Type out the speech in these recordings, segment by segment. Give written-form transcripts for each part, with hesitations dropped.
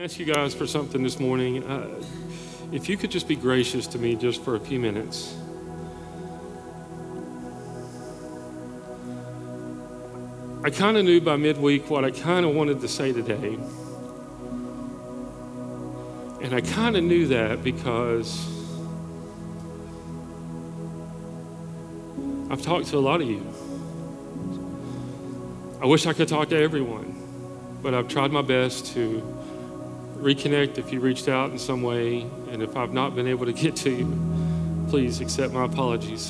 ask you guys for something this morning. If you could just be gracious to me just for a few minutes. I kind of knew by midweek what I kind of wanted to say today. And I kind of knew that because I've talked to a lot of you. I wish I could talk to everyone, but I've tried my best to reconnect if you reached out in some way, and if I've not been able to get to you, please accept my apologies.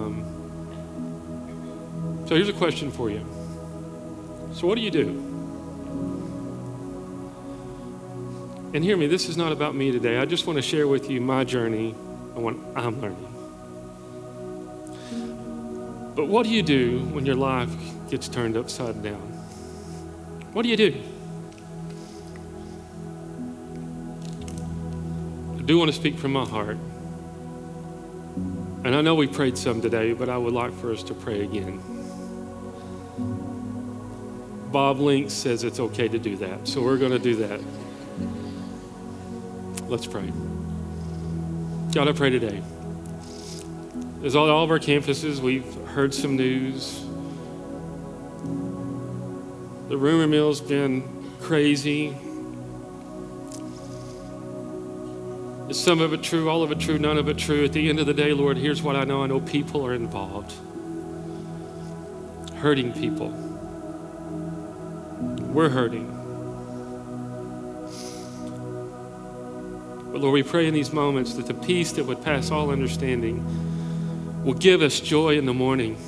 So here's a question for you. So what do you do? And hear me, this is not about me today. I just want to share with you my journey and what I'm learning. But what do you do when your life gets turned upside down? What do you do? I do want to speak from my heart. And I know we prayed some today, but I would like for us to pray again. Bob Link says it's okay to do that, so we're going to do that. Let's pray. God, I pray today. As all of our campuses, we've heard some news. The rumor mill's been crazy. Is some of it true, all of it true, none of it true? At the end of the day, Lord, here's what I know. I know people are involved. Hurting people. We're hurting. But Lord, we pray in these moments that the peace that would pass all understanding will give us joy in the morning.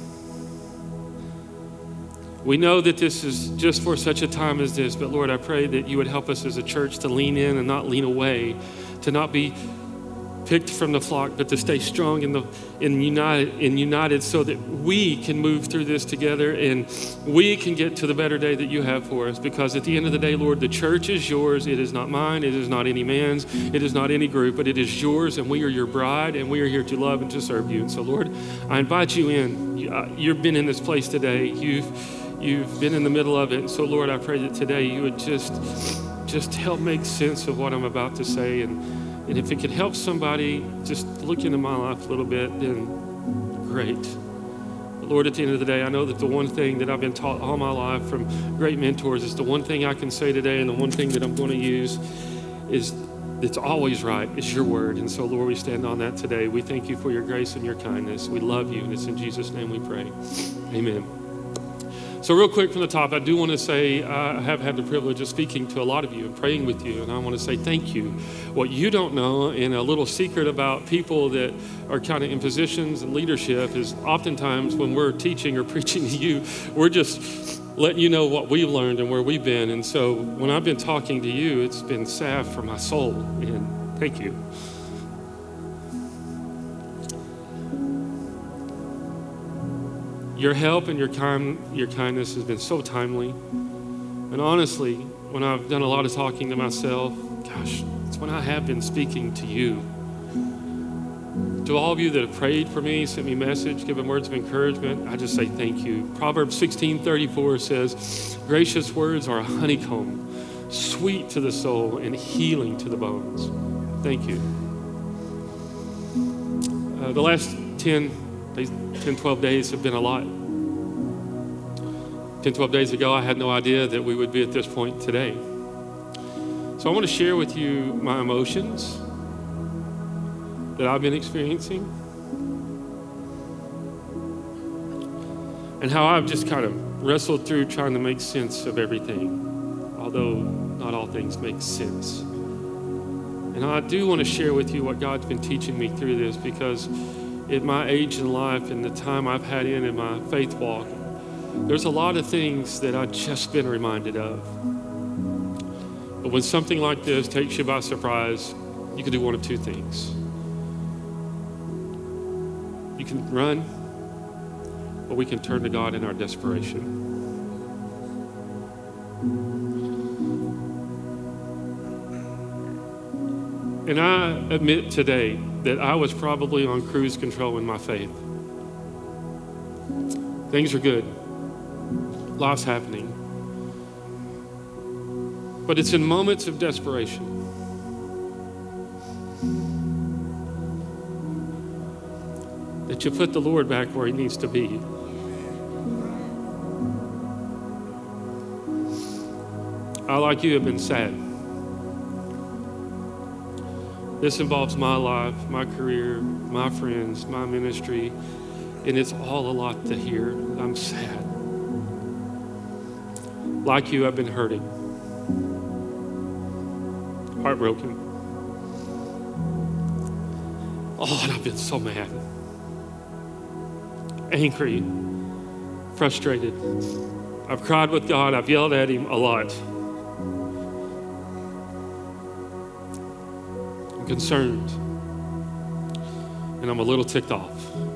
We know that this is just for such a time as this, but Lord, I pray that you would help us as a church to lean in and not lean away, to not be picked from the flock, but to stay strong and united so that we can move through this together and we can get to the better day that you have for us. Because at the end of the day, Lord, the church is yours. It is not mine. It is not any man's. It is not any group, but it is yours, and we are your bride, and we are here to love and to serve you. And so, Lord, I invite you in. You've been in this place today. You've been in the middle of it. And so, Lord, I pray that today you would just help make sense of what I'm about to say. And if it could help somebody just look into my life a little bit, then great. But Lord, at the end of the day, I know that the one thing that I've been taught all my life from great mentors is the one thing I can say today, and the one thing that I'm going to use is it's always right. It's your word. And so, Lord, we stand on that today. We thank you for your grace and your kindness. We love you, and it's in Jesus' name we pray. Amen. So real quick from the top, I do want to say I have had the privilege of speaking to a lot of you and praying with you, and I want to say thank you. What you don't know, and a little secret about people that are kind of in positions and leadership, is oftentimes when we're teaching or preaching to you, we're just letting you know what we've learned and where we've been. And so when I've been talking to you, it's been salve for my soul, and thank you. Your help and your kindness has been so timely. And honestly, when I've done a lot of talking to myself, gosh, it's when I have been speaking to you. To all of you that have prayed for me, sent me a message, given words of encouragement, I just say thank you. Proverbs 16:34 says, gracious words are a honeycomb, sweet to the soul and healing to the bones. Thank you. The last 12 days have been a lot. 12 days ago, I had no idea that we would be at this point today. So I want to share with you my emotions that I've been experiencing and how I've just kind of wrestled through trying to make sense of everything, although not all things make sense. And I do want to share with you what God's been teaching me through this, because at my age in life and the time I've had in my faith walk, there's a lot of things that I've just been reminded of. But when something like this takes you by surprise, you can do one of two things. You can run, or we can turn to God in our desperation. And I admit today that I was probably on cruise control in my faith. Things are good. Life's happening. But it's in moments of desperation that you put the Lord back where he needs to be. I, like you, have been sad. This involves my life, my career, my friends, my ministry, and it's all a lot to hear. I'm sad. Like you, I've been hurting, heartbroken. Oh, and I've been so mad, angry, frustrated. I've cried with God. I've yelled at him a lot. I'm concerned, and I'm a little ticked off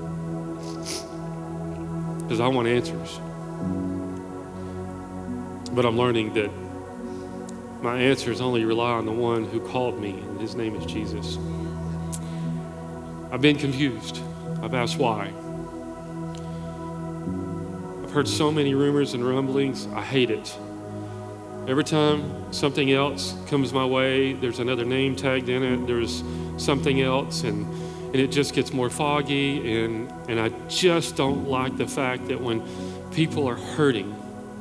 because I want answers. But I'm learning that my answers only rely on the one who called me, and his name is Jesus. I've been confused. I've asked why. I've heard so many rumors and rumblings. I hate it. Every time something else comes my way, there's another name tagged in it, there's something else, and it just gets more foggy, and I just don't like the fact that when people are hurting,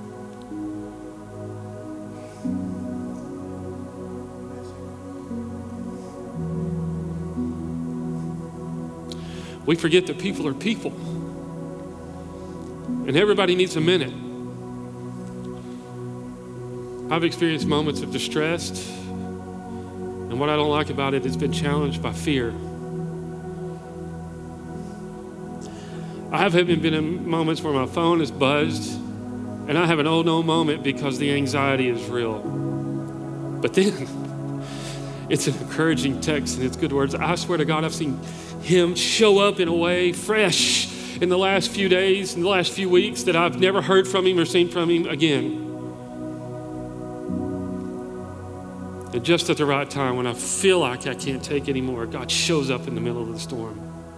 we forget that people are people. And everybody needs a minute. I've experienced moments of distress, and what I don't like about it is been challenged by fear. I have been in moments where my phone is buzzed, and I have an oh no moment because the anxiety is real. But then it's an encouraging text and it's good words. I swear to God, I've seen him show up in a way fresh in the last few days, in the last few weeks, that I've never heard from him or seen from him again. And just at the right time, when I feel like I can't take anymore, God shows up in the middle of the storm.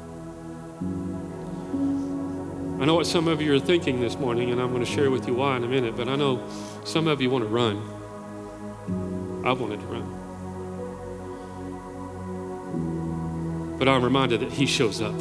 I know what some of you are thinking this morning, and I'm going to share with you why in a minute, but I know some of you want to run. I wanted to run. But I'm reminded that he shows up.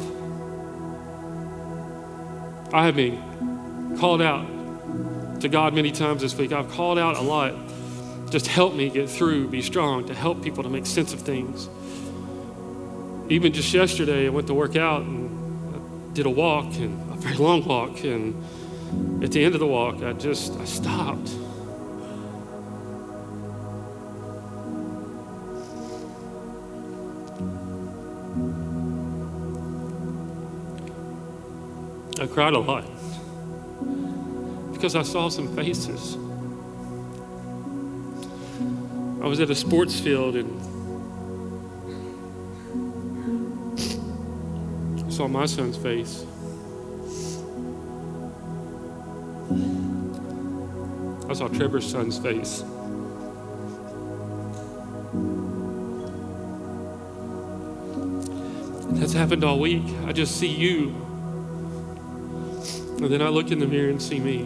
I have been called out to God many times this week. I've called out a lot. Just help me get through, be strong, to help people to make sense of things. Even just yesterday, I went to work out and I did a walk, and a very long walk. And at the end of the walk, I stopped. I cried a lot because I saw some faces. I was at a sports field and I saw my son's face. I saw Trevor's son's face. And that's happened all week. I just see you. And then I look in the mirror and see me.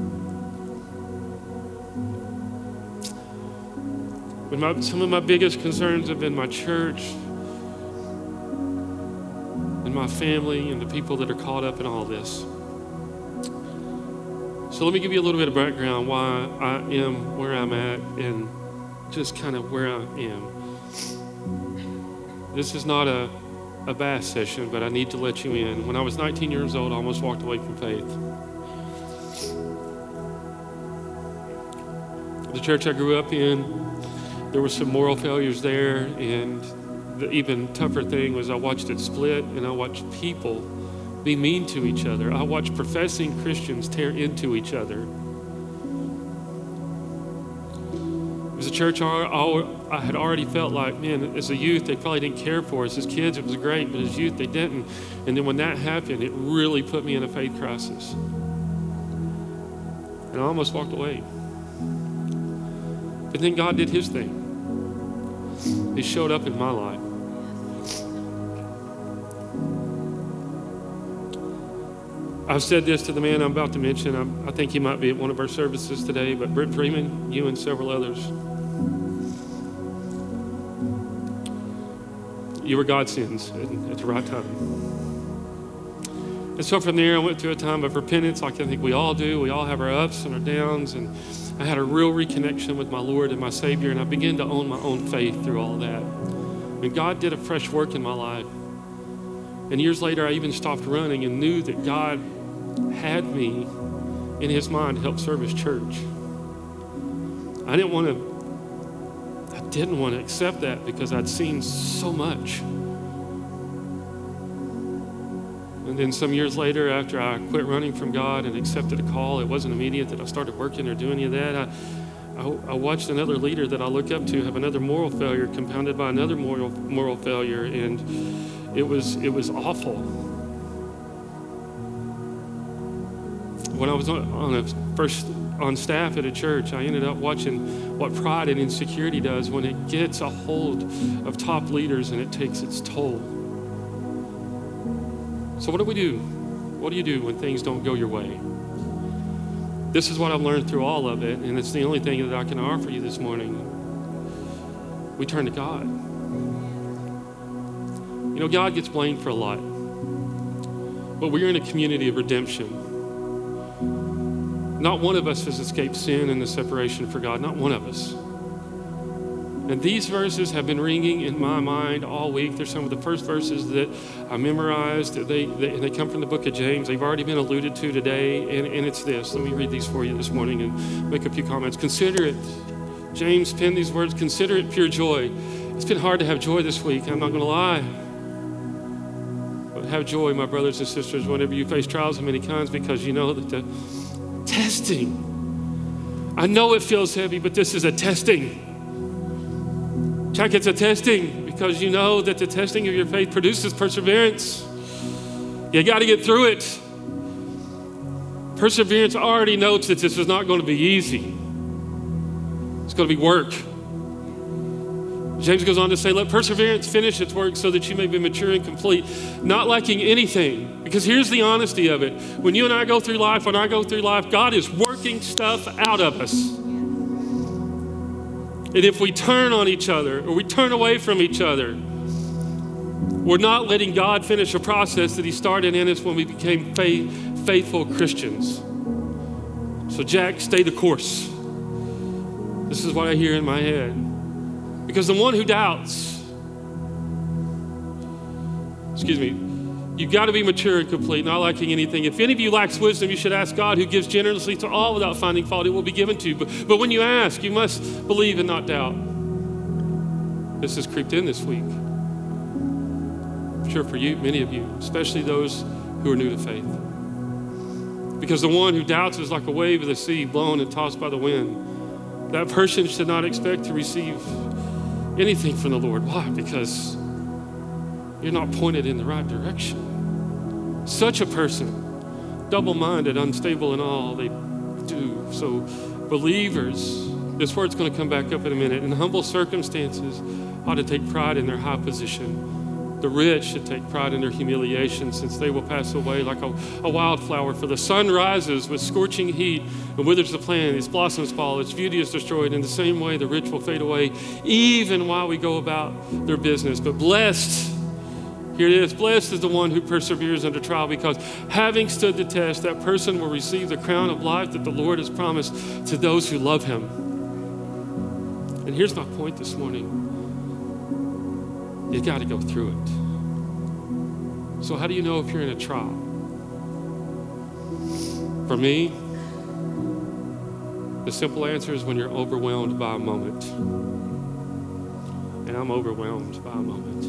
But some of my biggest concerns have been my church and my family and the people that are caught up in all this. So let me give you a little bit of background why I am where I'm at and just kind of where I am. This is not a bath session, but I need to let you in. When I was 19 years old, I almost walked away from faith. The church I grew up in, there were some moral failures there, and the even tougher thing was I watched it split, and I watched people be mean to each other. I watched professing Christians tear into each other. It was a church I had already felt like, man, as a youth, they probably didn't care for us. As kids, it was great, but as youth, they didn't. And then when that happened, it really put me in a faith crisis. And I almost walked away. But then God did his thing. He showed up in my life. I've said this to the man I'm about to mention. I think he might be at one of our services today, but Brent Freeman, you and several others. you were godsends at the right time. And so from there, I went through a time of repentance like I think we all do. We all have our ups and our downs. And I had a real reconnection with my Lord and my Savior, and I began to own my own faith through all that. And God did a fresh work in my life. And years later, I even stopped running and knew that God had me in his mind to help serve his church. I didn't want to accept that because I'd seen so much. And then some years later, after I quit running from God and accepted a call, it wasn't immediate that I started working or doing any of that. I watched another leader that I look up to have another moral failure compounded by another moral failure, and it was awful. When I was on staff at a church, I ended up watching what pride and insecurity does when it gets a hold of top leaders and it takes its toll. So what do we do? What do you do when things don't go your way? This is what I've learned through all of it, and it's the only thing that I can offer you this morning. We turn to God. You know, God gets blamed for a lot, but we're in a community of redemption. Not one of us has escaped sin and the separation for God, not one of us. And these verses have been ringing in my mind all week. They're some of the first verses that I memorized. They come from the book of James. They've already been alluded to today, and it's this. Let me read these for you this morning and make a few comments. Consider it. James penned these words, consider it pure joy. It's been hard to have joy this week, I'm not going to lie. But have joy, my brothers and sisters, whenever you face trials of many kinds, because you know that the testing, I know it feels heavy, but this is a testing. Check, it's a testing because you know that the testing of your faith produces perseverance. You got to get through it. Perseverance already notes that this is not going to be easy. It's going to be work. James goes on to say, let perseverance finish its work so that you may be mature and complete, not lacking anything. Because here's the honesty of it. When you and I go through life, God is working stuff out of us. And if we turn on each other or we turn away from each other, we're not letting God finish a process that he started in us when we became faithful Christians. So Jack, stay the course. This is what I hear in my head. Because the one who doubts, you've got to be mature and complete, not lacking anything. If any of you lacks wisdom, you should ask God, who gives generously to all without finding fault. It will be given to you. But when you ask, you must believe and not doubt. This has creeped in this week. I'm sure for you, many of you, especially those who are new to faith. Because the one who doubts is like a wave of the sea blown and tossed by the wind. That person should not expect to receive anything from the Lord. Why? Because you're not pointed in the right direction. Such a person, double-minded, unstable in all they do. So believers, this word's going to come back up in a minute, in humble circumstances ought to take pride in their high position. The rich should take pride in their humiliation, since they will pass away like a wildflower. For the sun rises with scorching heat and withers the plant, its blossoms fall, its beauty is destroyed. In the same way, the rich will fade away, even while we go about their business. But blessed, here it is, blessed is the one who perseveres under trial, because having stood the test, that person will receive the crown of life that the Lord has promised to those who love him. And here's my point this morning. You got to go through it. So how do you know if you're in a trial? For me, the simple answer is when you're overwhelmed by a moment. And I'm overwhelmed by a moment.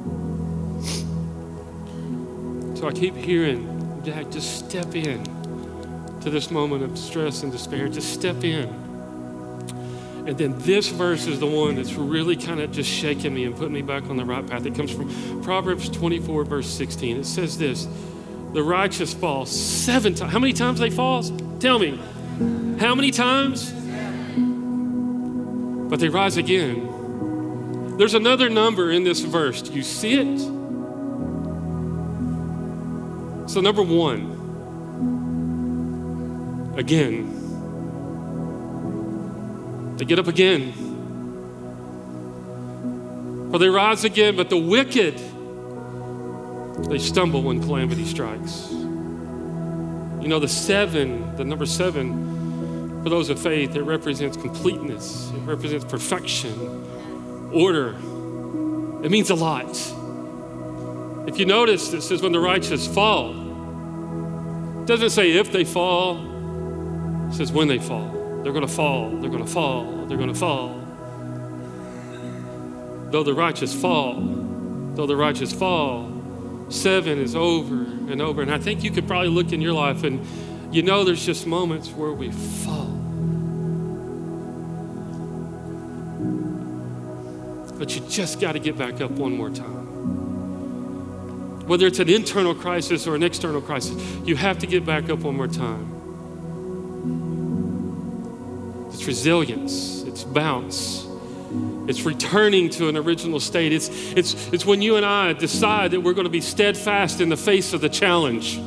So I keep hearing, Dad, just step in to this moment of stress and despair. Just step in. And then this verse is the one that's really kind of just shaking me and putting me back on the right path. It comes from Proverbs 24, verse 16. It says this, the righteous fall 7 times. How many times they fall? Tell me. How many times? But they rise again. There's another number in this verse. Do you see it? So number 1, again. They get up again. or they rise again, but the wicked, they stumble when calamity strikes. You know, the number 7, for those of faith, it represents completeness. It represents perfection, order. It means a lot. If you notice, it says when the righteous fall. It doesn't say if they fall. It says when they fall. They're going to fall. They're going to fall. They're going to fall. Though the righteous fall, 7 is over and over. And I think you could probably look in your life and you know there's just moments where we fall. But you just got to get back up one more time. Whether it's an internal crisis or an external crisis, you have to get back up one more time. It's resilience, it's bounce, it's returning to an original state. It's when you and I decide that we're going to be steadfast in the face of the challenge.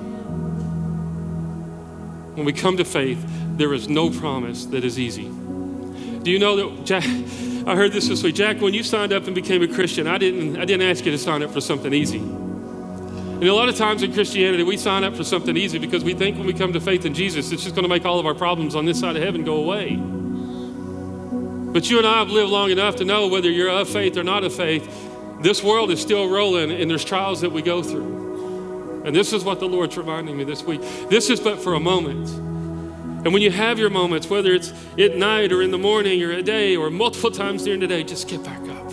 When we come to faith, there is no promise that is easy. Do you know that, Jack, I heard this week, Jack, when you signed up and became a Christian, I didn't ask you to sign up for something easy. And a lot of times in Christianity, we sign up for something easy because we think when we come to faith in Jesus, it's just going to make all of our problems on this side of heaven go away. But you and I have lived long enough to know whether you're of faith or not of faith, this world is still rolling and there's trials that we go through. And this is what the Lord's reminding me this week. This is but for a moment. And when you have your moments, whether it's at night or in the morning or a day or multiple times during the day, just get back up.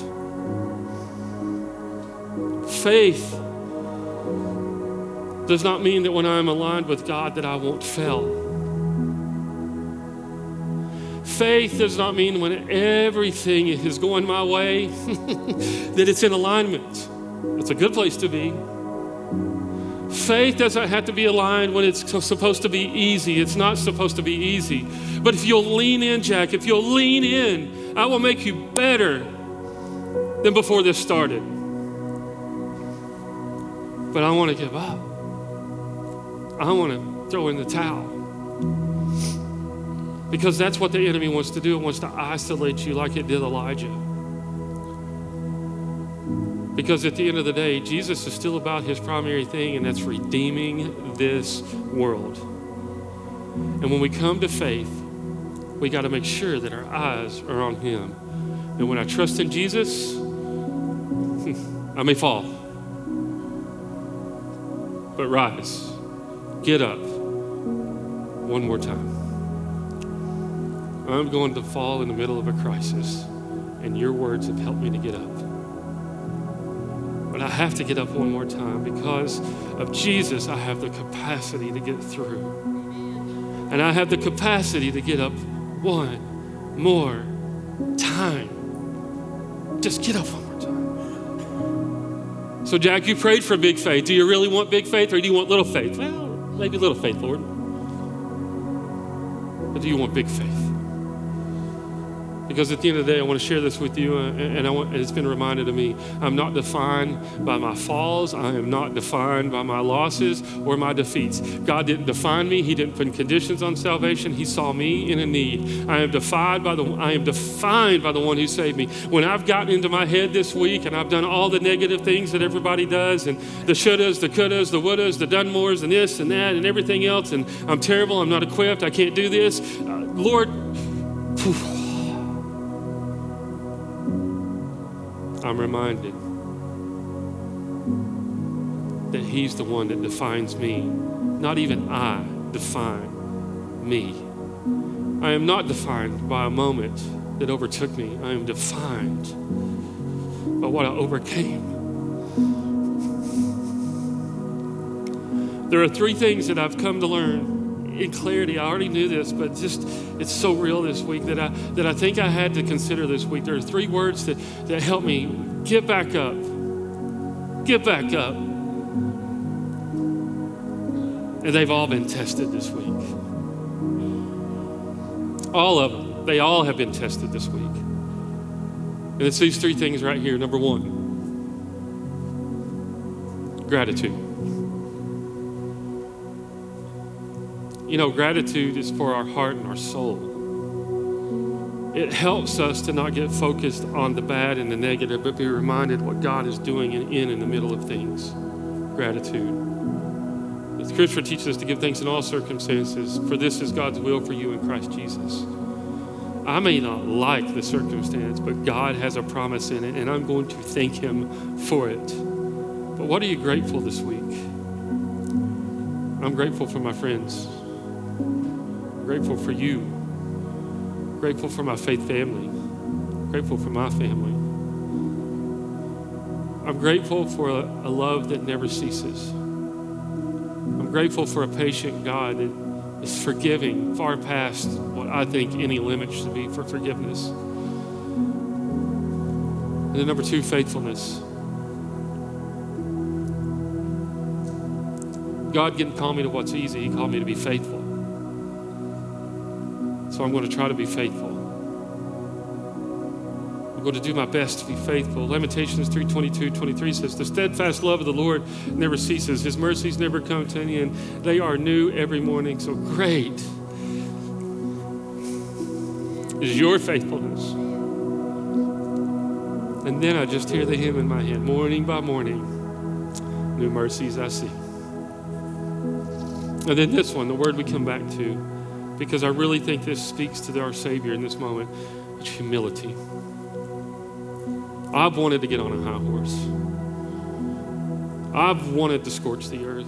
Faith does not mean that when I'm aligned with God that I won't fail. Faith does not mean when everything is going my way that it's in alignment. It's a good place to be. Faith doesn't have to be aligned when it's supposed to be easy. It's not supposed to be easy. But if you'll lean in, Jack, if you'll lean in, I will make you better than before this started. But I want to give up. I want to throw in the towel. Because that's what the enemy wants to do. It wants to isolate you like it did Elijah. Because at the end of the day, Jesus is still about his primary thing, and that's redeeming this world. And when we come to faith, we got to make sure that our eyes are on him. And when I trust in Jesus, I may fall. But rise, get up one more time. I'm going to fall in the middle of a crisis, and your words have helped me to get up. But I have to get up one more time. Because of Jesus, I have the capacity to get through. And I have the capacity to get up one more time. Just get up one more time. So Jack, you prayed for big faith. Do you really want big faith or do you want little faith? Well, maybe little faith, Lord. Or do you want big faith? Because at the end of the day, I want to share this with you, and it's been reminded of me. I'm not defined by my falls. I am not defined by my losses or my defeats. God didn't define me. He didn't put conditions on salvation. He saw me in a need. I am defined by the one who saved me. When I've gotten into my head this week and I've done all the negative things that everybody does, and the shouldas, the couldas, the wouldas, the done mores, and this and that and everything else, and I'm terrible, I'm not equipped, I can't do this. Lord, I'm reminded that he's the one that defines me. Not even I define me. I am not defined by a moment that overtook me. I am defined by what I overcame. There are 3 things that I've come to learn in clarity. I already knew this, but just it's so real this week that I think I had to consider this week. There are 3 words that help me get back up. Get back up. And they've all been tested this week. All of them. They all have been tested this week. And it's these 3 things right here. Number 1, gratitude. You know, gratitude is for our heart and our soul. It helps us to not get focused on the bad and the negative, but be reminded what God is doing in the middle of things. Gratitude. The Scripture teaches us to give thanks in all circumstances, for this is God's will for you in Christ Jesus. I may not like the circumstance, but God has a promise in it, and I'm going to thank Him for it. But what are you grateful this week? I'm grateful for my friends. I'm grateful for you. I'm grateful for my faith family. I'm grateful for my family. I'm grateful for a love that never ceases. I'm grateful for a patient God that is forgiving far past what I think any limit should be for forgiveness. And then number 2, faithfulness. God didn't call me to what's easy. He called me to be faithful. So I'm going to try to be faithful. I'm going to do my best to be faithful. Lamentations 3:22-23 says, the steadfast love of the Lord never ceases. His mercies never come to an end. They are new every morning. So great is your faithfulness. And then I just hear the hymn in my head, morning by morning, new mercies I see. And then this one, the word we come back to, because I really think this speaks to our Savior in this moment, it's humility. I've wanted to get on a high horse. I've wanted to scorch the earth.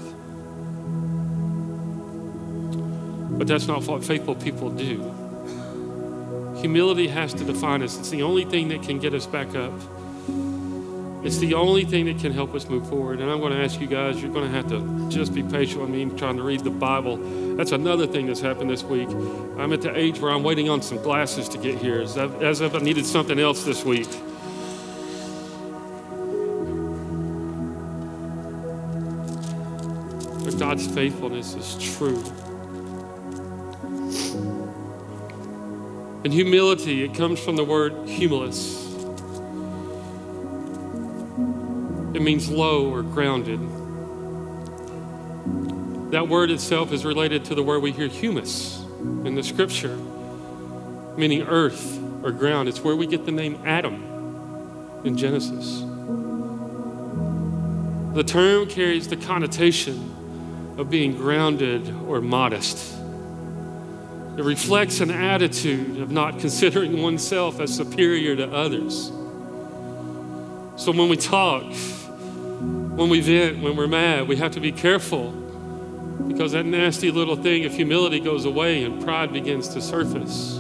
But that's not what faithful people do. Humility has to define us. It's the only thing that can get us back up. It's the only thing that can help us move forward. And I'm going to ask you guys, you're going to have to just be patient with me trying to read the Bible. That's another thing that's happened this week. I'm at the age where I'm waiting on some glasses to get here, as if I needed something else this week. But God's faithfulness is true. And humility, it comes from the word humilis. It means low or grounded. That word itself is related to the word we hear humus in the Scripture, meaning earth or ground. It's where we get the name Adam in Genesis. The term carries the connotation of being grounded or modest. It reflects an attitude of not considering oneself as superior to others. So when we talk, when we vent, when we're mad, we have to be careful, because that nasty little thing of humility goes away and pride begins to surface.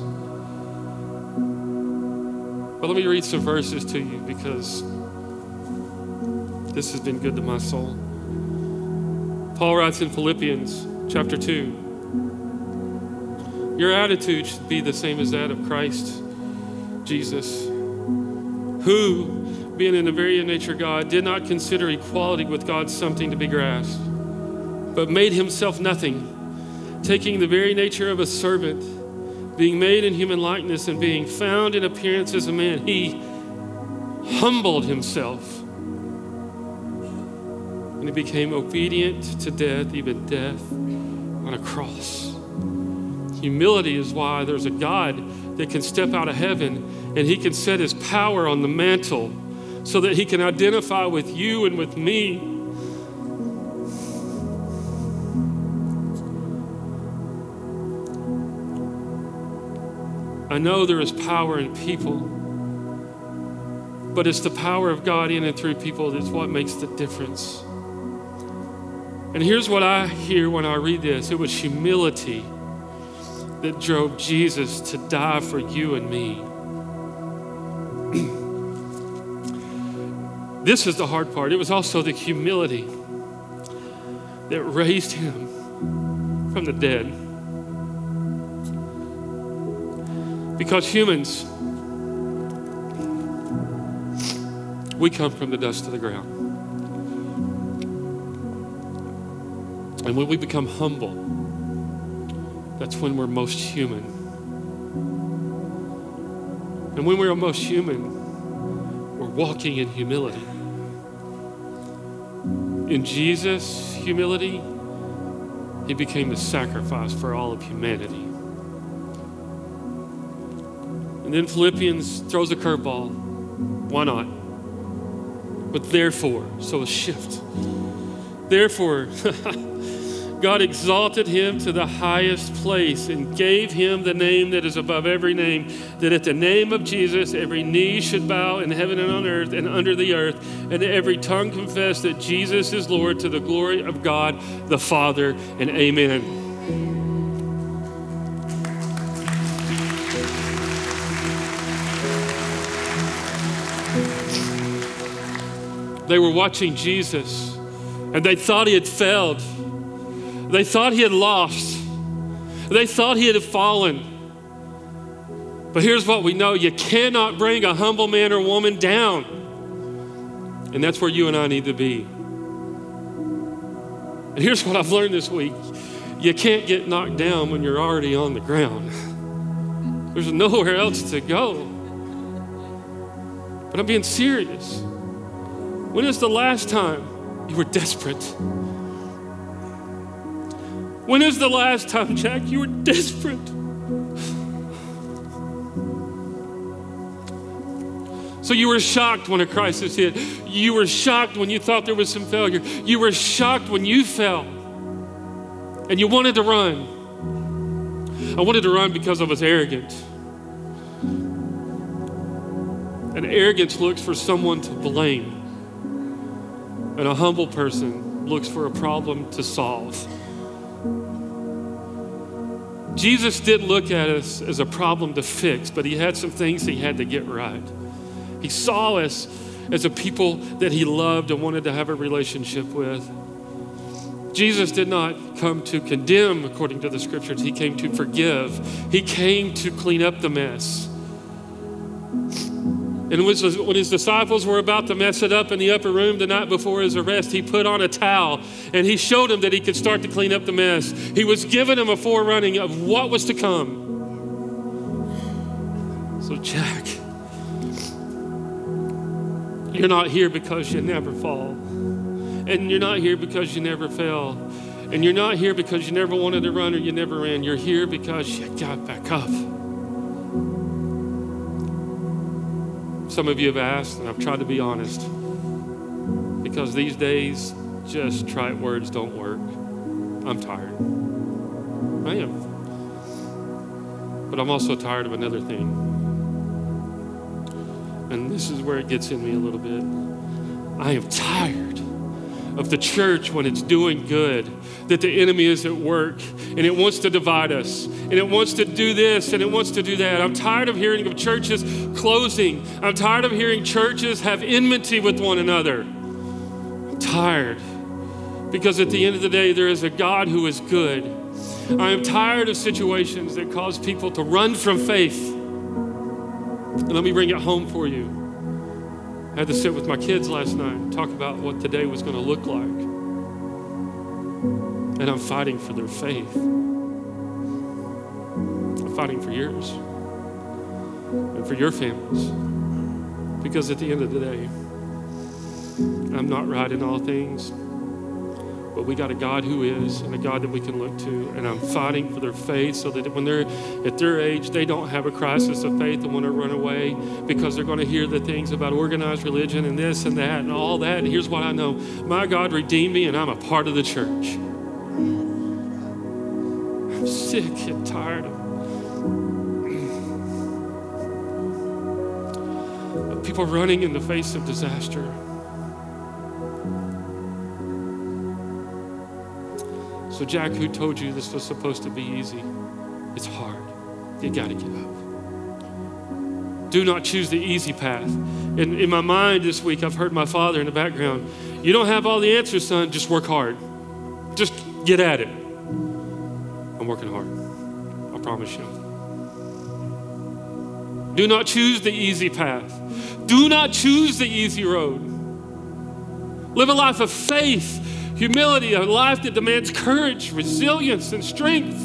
But let me read some verses to you, because this has been good to my soul. Paul writes in Philippians chapter 2, your attitude should be the same as that of Christ Jesus, who, being in the very nature God, did not consider equality with God something to be grasped, but made himself nothing, taking the very nature of a servant, being made in human likeness and being found in appearance as a man. He humbled himself, and he became obedient to death, even death on a cross. Humility is why there's a God that can step out of heaven and he can set his power on the mantle so that he can identify with you and with me. I know there is power in people, but it's the power of God in and through people that's what makes the difference. And here's what I hear when I read this. It was humility that drove Jesus to die for you and me. This is the hard part. It was also the humility that raised him from the dead. Because humans, we come from the dust of the ground. And when we become humble, that's when we're most human. And when we're most human, we're walking in humility. In Jesus' humility, he became the sacrifice for all of humanity. And then Philippians throws a curveball. Why not? But therefore, so a shift. Therefore, God exalted him to the highest place and gave him the name that is above every name, that at the name of Jesus, every knee should bow in heaven and on earth and under the earth, and every tongue confess that Jesus is Lord, to the glory of God the Father, and amen. They were watching Jesus, and they thought he had failed. They thought he had lost. They thought he had fallen. But here's what we know. You cannot bring a humble man or woman down. And that's where you and I need to be. And here's what I've learned this week. You can't get knocked down when you're already on the ground. There's nowhere else to go. But I'm being serious. When is the last time you were desperate? When is the last time, Jack, you were desperate? So you were shocked when a crisis hit. You were shocked when you thought there was some failure. You were shocked when you fell. And you wanted to run. I wanted to run because I was arrogant. And arrogance looks for someone to blame. And a humble person looks for a problem to solve. Jesus didn't look at us as a problem to fix, but he had some things he had to get right. He saw us as a people that he loved and wanted to have a relationship with. Jesus did not come to condemn according to the scriptures. He came to forgive. He came to clean up the mess. And when his disciples were about to mess it up in the upper room the night before his arrest, he put on a towel and he showed them that he could start to clean up the mess. He was giving them a forerunning of what was to come. So Jack, you're not here because you never fall. And you're not here because you never fail. And you're not here because you never wanted to run or you never ran. You're here because you got back up. Some of you have asked, and I've tried to be honest, because these days, just trite words don't work. I'm tired. I am. But I'm also tired of another thing. And this is where it gets in me a little bit. I am tired of the church when it's doing good, that the enemy is at work and it wants to divide us and it wants to do this and it wants to do that. I'm tired of hearing of churches closing. I'm tired of hearing churches have enmity with one another. I'm tired because at the end of the day, there is a God who is good. I am tired of situations that cause people to run from faith. And let me bring it home for you. I had to sit with my kids last night and talk about what the day was going to look like. And I'm fighting for their faith. I'm fighting for yours and for your families. Because at the end of the day, I'm not right in all things, but we got a God who is, and a God that we can look to. And I'm fighting for their faith so that when they're at their age, they don't have a crisis of faith and want to run away because they're going to hear the things about organized religion and this and that and all that. And here's what I know. My God redeemed me and I'm a part of the church. I'm sick and tired of people running in the face of disaster. So Jack, who told you this was supposed to be easy? It's hard. You got to get up. Do not choose the easy path. In my mind this week, I've heard my father in the background. You don't have all the answers, son. Just work hard. Just get at it. I'm working hard. I promise you. Do not choose the easy path. Do not choose the easy road. Live a life of faith, humility, a life that demands courage, resilience, and strength.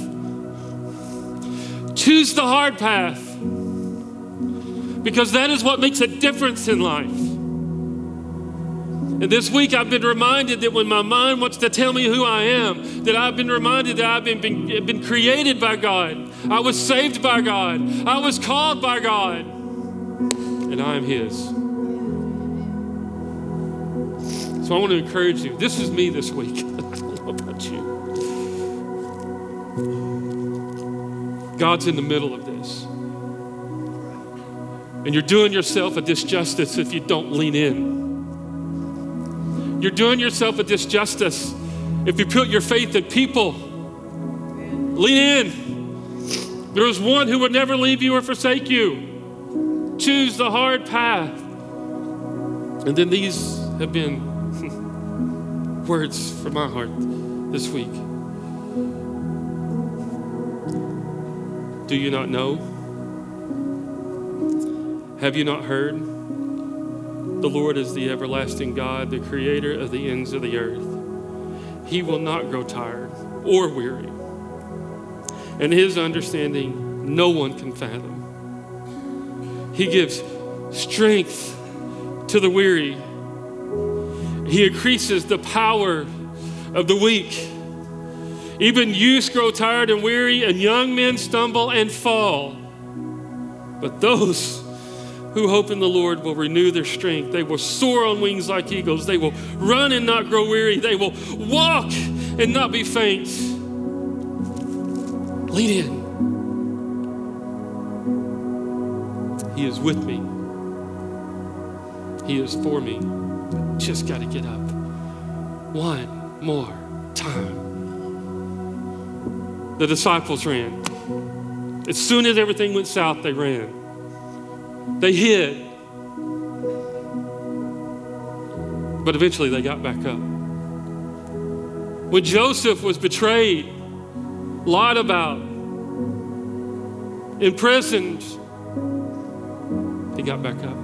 Choose the hard path because that is what makes a difference in life. And this week I've been reminded that when my mind wants to tell me who I am, that I've been reminded that I've been created by God, I was saved by God. I was called by God. And I am His. So I want to encourage you. This is me this week. I don't know about you. God's in the middle of this. And you're doing yourself a disjustice if you don't lean in. You're doing yourself a disjustice if you put your faith in people. Lean in. There is one who would never leave you or forsake you. Choose the hard path. And then these have been words from my heart this week. Do you not know? Have you not heard? The Lord is the everlasting God, the creator of the ends of the earth. He will not grow tired or weary. And His understanding no one can fathom. He gives strength to the weary. He increases the power of the weak. Even youths grow tired and weary, and young men stumble and fall. But those who hope in the Lord will renew their strength. They will soar on wings like eagles. They will run and not grow weary. They will walk and not be faint. Lean in. He is with me. He is for me. Just got to get up. One more time. The disciples ran. As soon as everything went south, they ran. They hid. But eventually they got back up. When Joseph was betrayed, lied about, imprisoned, he got back up.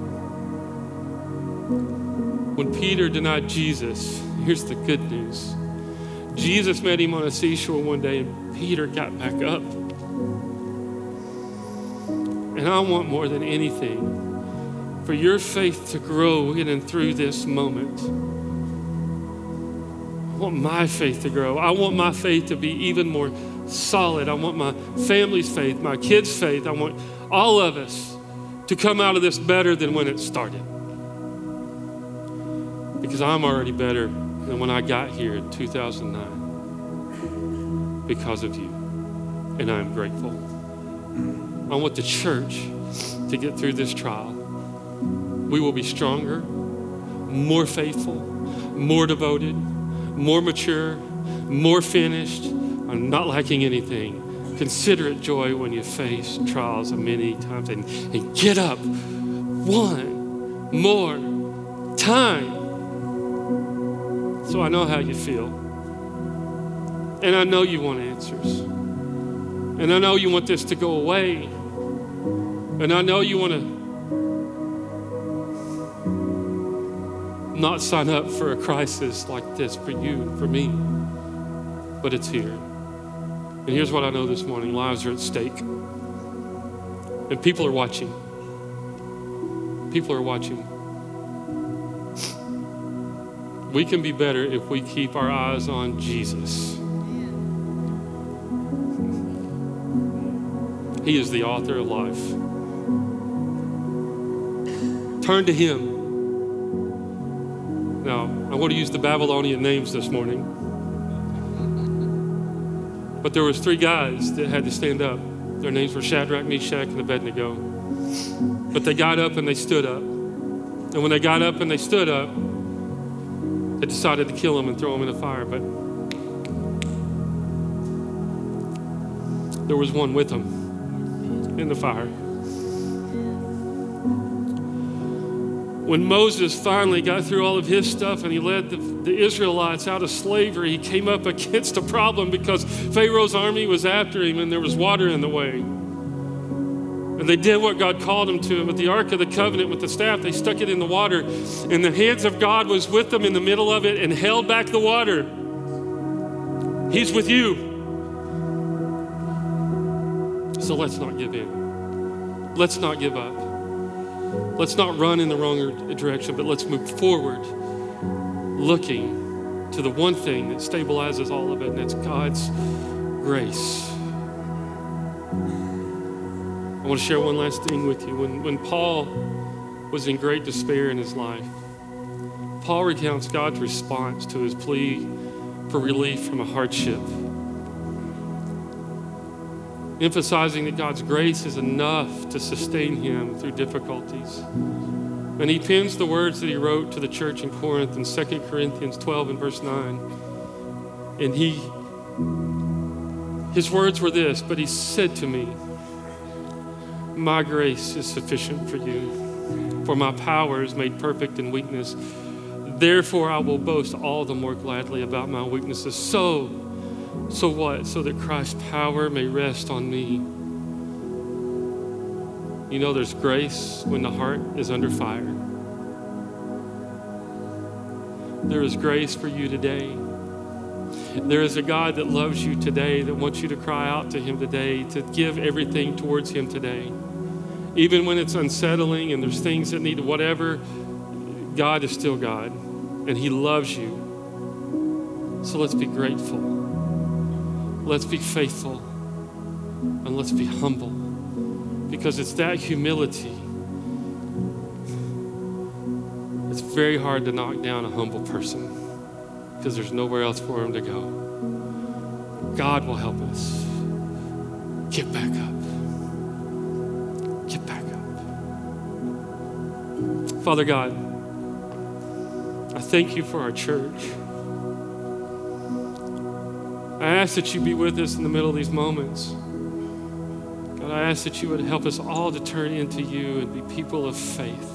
When Peter denied Jesus, here's the good news. Jesus met him on a seashore one day and Peter got back up. And I want more than anything for your faith to grow in and through this moment. I want my faith to grow. I want my faith to be even more solid. I want my family's faith, my kids' faith. I want all of us to come out of this better than when it started. Because I'm already better than when I got here in 2009 because of you. And I'm grateful. I want the church to get through this trial. We will be stronger, more faithful, more devoted, more mature, more finished. I'm not lacking anything. Consider it joy when you face trials many times and get up one more time. So I know how you feel. And I know you want answers. And I know you want this to go away. And I know you want to not sign up for a crisis like this for you, for me. But it's here. And here's what I know this morning. Lives are at stake. And people are watching. People are watching. We can be better if we keep our eyes on Jesus. He is the author of life. Turn to Him. Now, I want to use the Babylonian names this morning. But there was 3 guys that had to stand up. Their names were Shadrach, Meshach, and Abednego. But they got up and they stood up. And when they got up and they stood up, they decided to kill him and throw him in the fire. But there was one with them in the fire. When Moses finally got through all of his stuff and he led the Israelites out of slavery, he came up against a problem because Pharaoh's army was after him and there was water in the way. And they did what God called them to. And with the Ark of the Covenant, with the staff, they stuck it in the water. And the hands of God was with them in the middle of it and held back the water. He's with you. So let's not give in. Let's not give up. Let's not run in the wrong direction, but let's move forward, looking to the one thing that stabilizes all of it, and it's God's grace. I want to share one last thing with you. When Paul was in great despair in his life, Paul recounts God's response to his plea for relief from a hardship, emphasizing that God's grace is enough to sustain him through difficulties. And he pens the words that he wrote to the church in Corinth in 2 Corinthians 12 and verse 9. And his words were this, but he said to me, my grace is sufficient for you, for my power is made perfect in weakness. Therefore, I will boast all the more gladly about my weaknesses. So what? So that Christ's power may rest on me. You know, there's grace when the heart is under fire. There is grace for you today. There is a God that loves you today, that wants you to cry out to him today, to give everything towards him today. Even when it's unsettling and there's things that need whatever, God is still God, and he loves you. So let's be grateful. Let's be faithful, and let's be humble, because it's that humility. It's very hard to knock down a humble person because there's nowhere else for him to go. God will help us. Get back up. Get back up. Father God, I thank you for our church. I ask that you be with us in the middle of these moments. God, I ask that you would help us all to turn into you and be people of faith.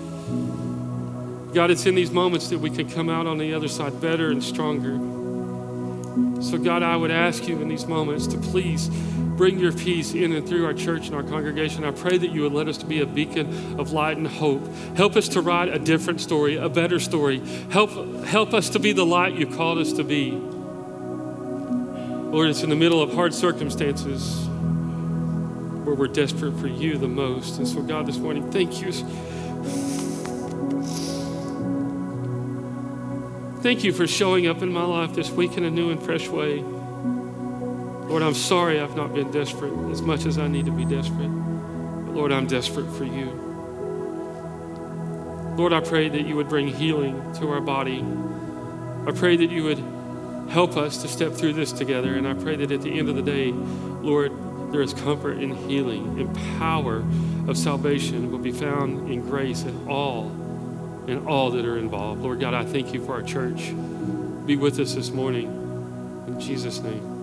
God, it's in these moments that we can come out on the other side better and stronger. So God, I would ask you in these moments to please bring your peace in and through our church and our congregation. I pray that you would let us to be a beacon of light and hope. Help us to write a different story, a better story. Help us to be the light you called us to be. Lord, it's in the middle of hard circumstances where we're desperate for you the most. And so God, this morning, thank you. Thank you for showing up in my life this week in a new and fresh way. Lord, I'm sorry I've not been desperate as much as I need to be desperate. But Lord, I'm desperate for you. Lord, I pray that you would bring healing to our body. I pray that you would help us to step through this together. And I pray that at the end of the day, Lord, there is comfort in healing and power of salvation will be found in grace in all that are involved. Lord God, I thank you for our church. Be with us this morning. In Jesus' name.